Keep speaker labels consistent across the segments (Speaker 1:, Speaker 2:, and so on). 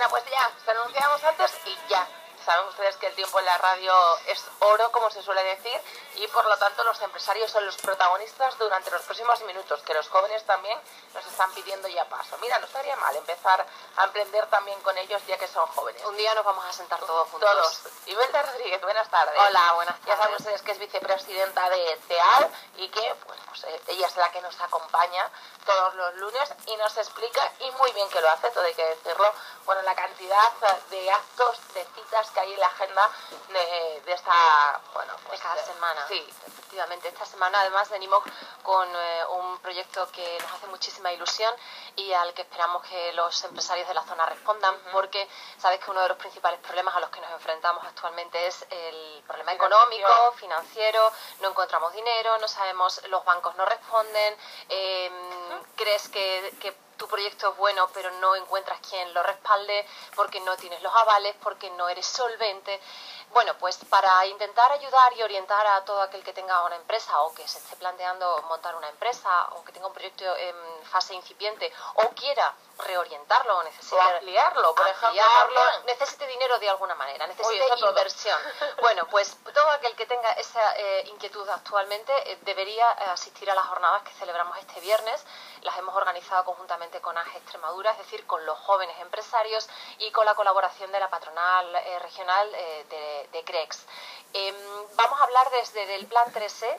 Speaker 1: Bueno, pues ya, se anunciamos antes y ya. Saben ustedes que el tiempo en la radio es oro, como se suele decir, y por lo tanto los empresarios son los protagonistas durante los próximos minutos, que los jóvenes también nos están pidiendo ya paso. Mira, no estaría mal empezar a emprender también con ellos, ya que son jóvenes.
Speaker 2: Un día nos vamos a sentar todos juntos.
Speaker 1: Todos. Imelda Rodríguez, buenas tardes.
Speaker 2: Hola, buenas tardes.
Speaker 1: Ya saben ustedes que es vicepresidenta de CEAL y que pues, ella es la que nos acompaña todos los lunes y nos explica, y muy bien que lo hace, todo hay que decirlo, bueno, la cantidad de actos, de citas que hay en la agenda de esta, bueno, pues,
Speaker 2: de cada semana.
Speaker 1: Sí.
Speaker 2: Efectivamente, esta semana además venimos con un proyecto que nos hace muchísima ilusión y al que esperamos que los empresarios de la zona respondan, porque sabes que uno de los principales problemas a los que nos enfrentamos actualmente es el problema económico, financiero, no encontramos dinero, no sabemos, los bancos no responden, crees que tu proyecto es bueno pero no encuentras quien lo respalde porque no tienes los avales, porque no eres solvente. Bueno, pues para intentar ayudar y orientar a todo aquel que tenga una empresa o que se esté planteando montar una empresa o que tenga un proyecto en fase incipiente o quiera reorientarlo o necesite
Speaker 1: ampliarlo, por ejemplo,
Speaker 2: necesite dinero de alguna manera, necesite inversión. Bueno, pues todo aquel que tenga esa inquietud actualmente debería asistir a las jornadas que celebramos este viernes. Las hemos organizado conjuntamente con AGE Extremadura, es decir, con los jóvenes empresarios y con la colaboración de la patronal regional de CREX. Vamos a hablar desde el plan 3E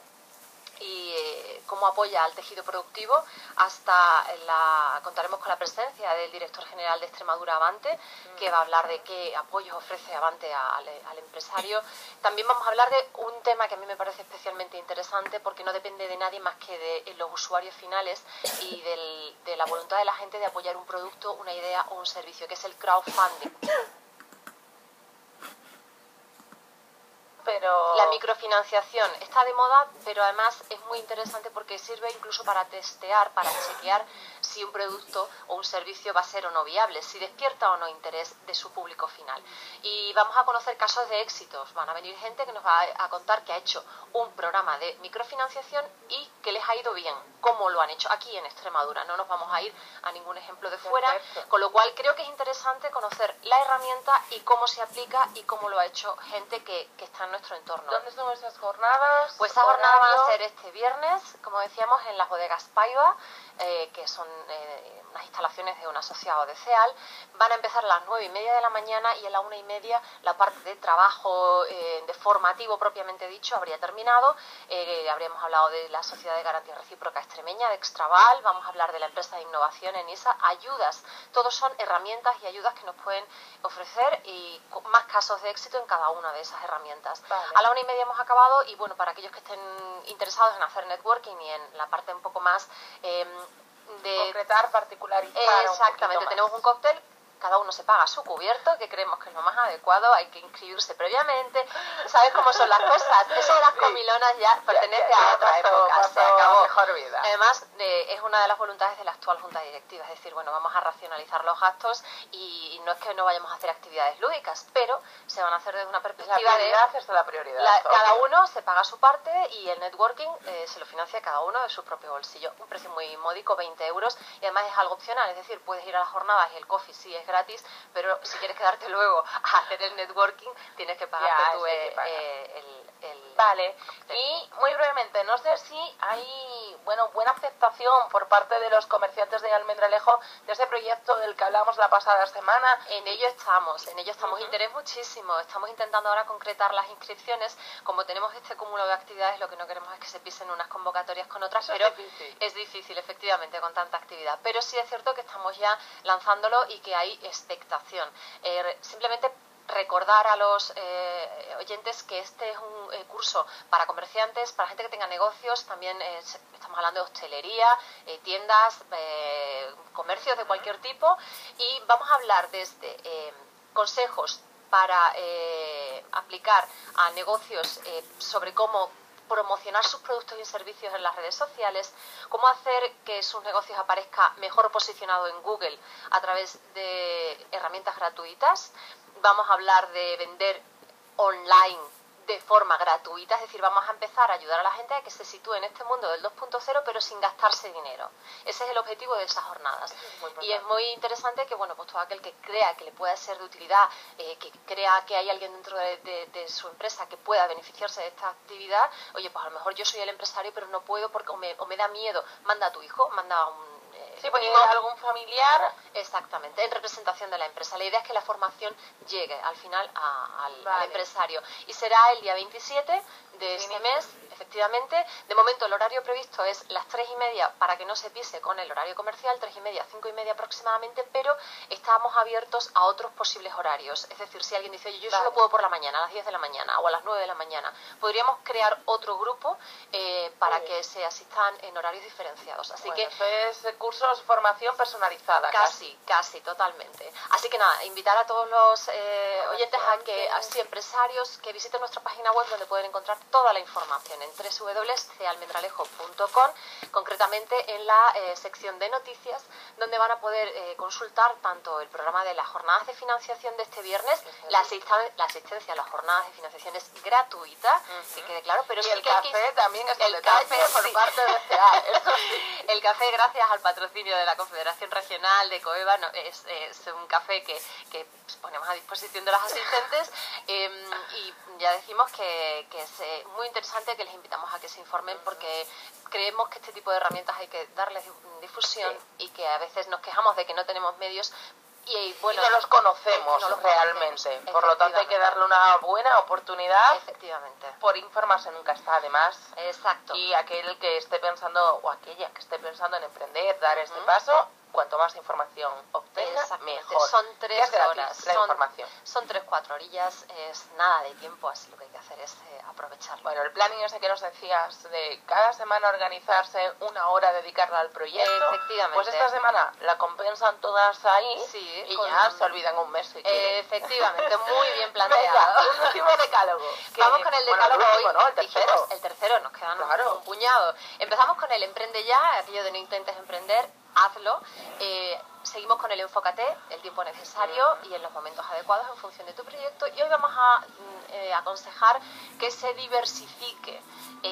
Speaker 2: y cómo apoya al tejido productivo hasta contaremos con la presencia del director general de Extremadura, Avante, que va a hablar de qué apoyos ofrece Avante al empresario. También vamos a hablar de un tema que a mí me parece especialmente interesante porque no depende de nadie más que de los usuarios finales y de la voluntad de la gente de apoyar un producto, una idea o un servicio, que es el crowdfunding.
Speaker 1: Pero
Speaker 2: la microfinanciación está de moda, pero además es muy interesante porque sirve incluso para testear, para chequear si un producto o un servicio va a ser o no viable, si despierta o no interés de su público final. Y vamos a conocer casos de éxitos. Van a venir gente que nos va a contar que ha hecho un programa de microfinanciación y que les ha ido bien, cómo lo han hecho aquí en Extremadura. No nos vamos a ir a ningún ejemplo de fuera,
Speaker 1: perfecto.
Speaker 2: Con lo cual creo que es interesante conocer la herramienta y cómo se aplica y cómo lo ha hecho gente que está en nuestro entorno.
Speaker 1: ¿Dónde son esas jornadas?
Speaker 2: Pues esas jornadas van a ser este viernes, como decíamos, en las bodegas Paiva, que son unas instalaciones de un asociado de CEAL. Van a empezar a las 9:30 de la mañana y a las 1:30 la parte de trabajo de formativo propiamente dicho habría terminado. Habríamos hablado de la Sociedad de Garantía Recíproca Extremeña, de Extraval, vamos a hablar de la empresa de innovación ENISA, ayudas. Todos son herramientas y ayudas que nos pueden ofrecer y más casos de éxito en cada una de esas herramientas.
Speaker 1: Vale.
Speaker 2: A la 1:30 hemos acabado y bueno, para aquellos que estén interesados en hacer networking y en la parte un poco más de
Speaker 1: concretar, particularizar.
Speaker 2: Exactamente, tenemos un cóctel, cada uno se paga su cubierto, que creemos que es lo más adecuado, hay que inscribirse previamente, ¿sabes cómo son las cosas? Eso de las comilonas ya pertenece a otra época, se acabó.
Speaker 1: Mejor vida.
Speaker 2: Además, es una de las voluntades de la actual Junta Directiva, es decir, bueno, vamos a racionalizar los gastos y no es que no vayamos a hacer actividades lúdicas, pero se van a hacer desde una perspectiva
Speaker 1: la prioridad.
Speaker 2: Cada uno se paga su parte y el networking se lo financia cada uno de su propio bolsillo. Un precio muy módico, 20 euros, y además es algo opcional, es decir, puedes ir a las jornadas y el coffee sí es gratis, pero si quieres quedarte luego a hacer el networking, tienes que pagarte tú
Speaker 1: Vale, y muy brevemente, no sé si hay buena aceptación por parte de los comerciantes de Almendralejo de ese proyecto del que hablamos la pasada semana.
Speaker 2: En ello estamos, interés muchísimo, estamos intentando ahora concretar las inscripciones, como tenemos este cúmulo de actividades, lo que no queremos es que se pisen unas convocatorias con otras, pero es difícil efectivamente con tanta actividad, pero sí es cierto que estamos ya lanzándolo y que hay expectación. Simplemente recordar a los oyentes que este es un curso para comerciantes, para gente que tenga negocios, también estamos hablando de hostelería, tiendas, comercios de cualquier tipo, y vamos a hablar desde consejos para aplicar a negocios sobre cómo promocionar sus productos y servicios en las redes sociales, cómo hacer que sus negocios aparezca mejor posicionado en Google a través de herramientas gratuitas. Vamos a hablar de vender online de forma gratuita, es decir, vamos a empezar a ayudar a la gente a que se sitúe en este mundo del 2.0, pero sin gastarse dinero. Ese es el objetivo de esas jornadas. Y es muy interesante que, bueno, pues todo aquel que crea que le pueda ser de utilidad, que crea que hay alguien dentro de su empresa que pueda beneficiarse de esta actividad, oye, pues a lo mejor yo soy el empresario, pero no puedo porque o me da miedo, manda a tu hijo, manda a un...
Speaker 1: Sí, porque algún familiar.
Speaker 2: Exactamente, en representación de la empresa. La idea es que la formación llegue al final al empresario. Y será el día 27 de este mes, efectivamente. De momento el horario previsto es las 3:30 para que no se pise con el horario comercial, 3:30, 5:30 aproximadamente, pero estamos abiertos a otros posibles horarios. Es decir, si alguien dice, oye, yo solo puedo por la mañana, a las 10 de la mañana o a las 9 de la mañana, podríamos crear otro grupo para que se asistan en horarios diferenciados. Así que
Speaker 1: eso es cursos, formación personalizada.
Speaker 2: Casi, totalmente. Así que nada, invitar a todos los oyentes a que, así empresarios, que visiten nuestra página web donde pueden encontrar toda la información en www.cealmendralejo.com, concretamente en la sección de noticias, donde van a poder consultar tanto el programa de las jornadas de financiación de este viernes, la asistencia a las jornadas de financiación es gratuita, que quede claro, pero
Speaker 1: y el café también es el café por parte de CEA, eso sí.
Speaker 2: El café, gracias al patrocinio de la Confederación Regional de COEVA, es un café que ponemos a disposición de los asistentes, y ya decimos que es muy interesante, que les invitamos a que se informen, porque creemos que este tipo de herramientas hay que darles difusión, y que a veces nos quejamos de que no tenemos medios y no
Speaker 1: los conocemos realmente. Por lo tanto hay que darle una buena oportunidad.
Speaker 2: Efectivamente.
Speaker 1: Por informarse nunca está de más.
Speaker 2: Exacto.
Speaker 1: Y aquel que esté pensando, o aquella que esté pensando en emprender, dar este paso, cuanto más información obtenga, mejor.
Speaker 2: Son 3 horas.
Speaker 1: La información.
Speaker 2: Son 3-4 orillas, es nada de tiempo, así lo que hay que hacer es aprovecharlo.
Speaker 1: Bueno, el planning ese que nos decías de cada semana organizarse una hora, dedicarla al proyecto.
Speaker 2: Efectivamente.
Speaker 1: Pues esta semana la compensan todas ahí, y ya se olvidan un mes si quieren.
Speaker 2: Efectivamente, muy bien planteado.
Speaker 1: Venga, un último decálogo.
Speaker 2: Vamos con el decálogo
Speaker 1: hoy. ¿No? El tercero.
Speaker 2: El tercero, nos quedan un puñado. Empezamos con el emprende ya, aquello de no intentes emprender, hazlo. Seguimos con el enfócate, el tiempo necesario y en los momentos adecuados en función de tu proyecto. Y hoy vamos a aconsejar que se diversifique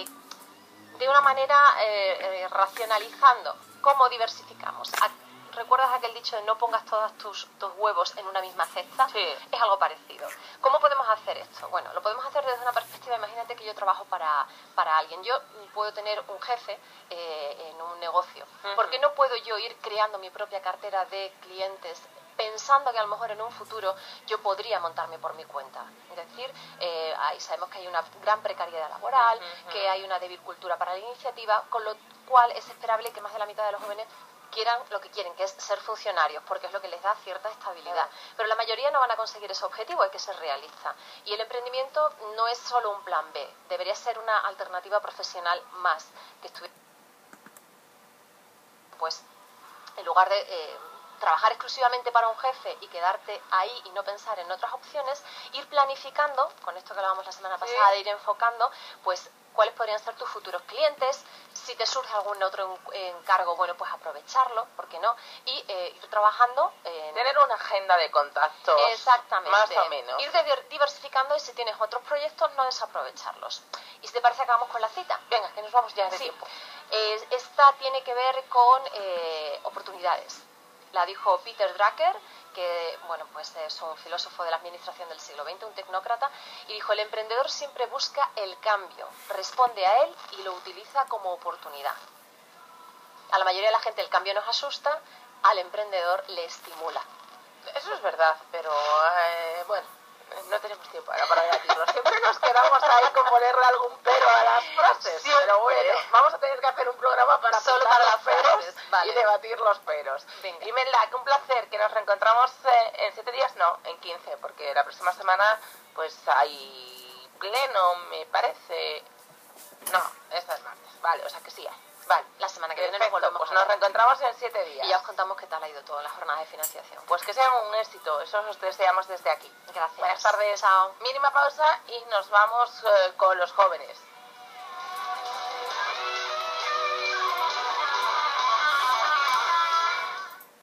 Speaker 2: de una manera racionalizando. ¿Cómo diversificamos? ¿Recuerdas aquel dicho de no pongas todos tus huevos en una misma cesta?
Speaker 1: Sí.
Speaker 2: Es algo parecido. ¿Cómo podemos hacer esto? Bueno, lo podemos hacer desde una perspectiva. Imagínate que yo trabajo para alguien. Yo puedo tener un jefe en un negocio. ¿Por qué no puedo yo ir creando mi propia cartera de clientes, pensando que a lo mejor en un futuro yo podría montarme por mi cuenta? Es decir, ahí sabemos que hay una gran precariedad laboral, que hay una débil cultura para la iniciativa, con lo cual es esperable que más de la mitad de los jóvenes quieran lo que quieren, que es ser funcionarios, porque es lo que les da cierta estabilidad. Pero la mayoría no van a conseguir ese objetivo, hay que ser realista. Y el emprendimiento no es solo un plan B, debería ser una alternativa profesional más, que estuviera, pues, en lugar de trabajar exclusivamente para un jefe y quedarte ahí y no pensar en otras opciones, ir planificando, con esto que hablábamos la semana pasada, de ir enfocando, pues, cuáles podrían ser tus futuros clientes. Si te surge algún otro encargo, bueno, pues aprovecharlo, ¿por qué no? Y ir trabajando.
Speaker 1: Tener una agenda de contactos.
Speaker 2: Exactamente.
Speaker 1: Más o menos.
Speaker 2: Ir diversificando, y si tienes otros proyectos, no desaprovecharlos. Y si te parece, acabamos con la cita.
Speaker 1: Venga, que nos vamos ya de tiempo.
Speaker 2: Esta tiene que ver con oportunidades. La dijo Peter Drucker, que bueno, pues es un filósofo de la administración del siglo XX, un tecnócrata, y dijo: el emprendedor siempre busca el cambio, responde a él y lo utiliza como oportunidad. A la mayoría de la gente el cambio nos asusta, al emprendedor le estimula.
Speaker 1: Eso es verdad, pero bueno, no tenemos tiempo ahora para debatirlo. Siempre nos quedamos ahí con ponerle algún pero a las frases.
Speaker 2: Siempre.
Speaker 1: Pero bueno, vamos a tener que hacer un programa para
Speaker 2: solo para
Speaker 1: los peros,
Speaker 2: vale,
Speaker 1: y debatir los peros.
Speaker 2: Venga.
Speaker 1: Imelda, que un placer, que nos reencontramos en 7 días, no, en 15, porque la próxima semana pues hay pleno, me parece. No, esta es martes, vale, o sea que sí hay. Vale,
Speaker 2: la semana que viene
Speaker 1: nos volvemos pues a ver. Nos reencontramos en 7 días.
Speaker 2: Y ya os contamos qué tal ha ido toda la jornada de financiación.
Speaker 1: Pues que sea un éxito, eso os deseamos desde aquí.
Speaker 2: Gracias.
Speaker 1: Buenas tardes.
Speaker 2: Chao.
Speaker 1: Mínima pausa y nos vamos con los jóvenes.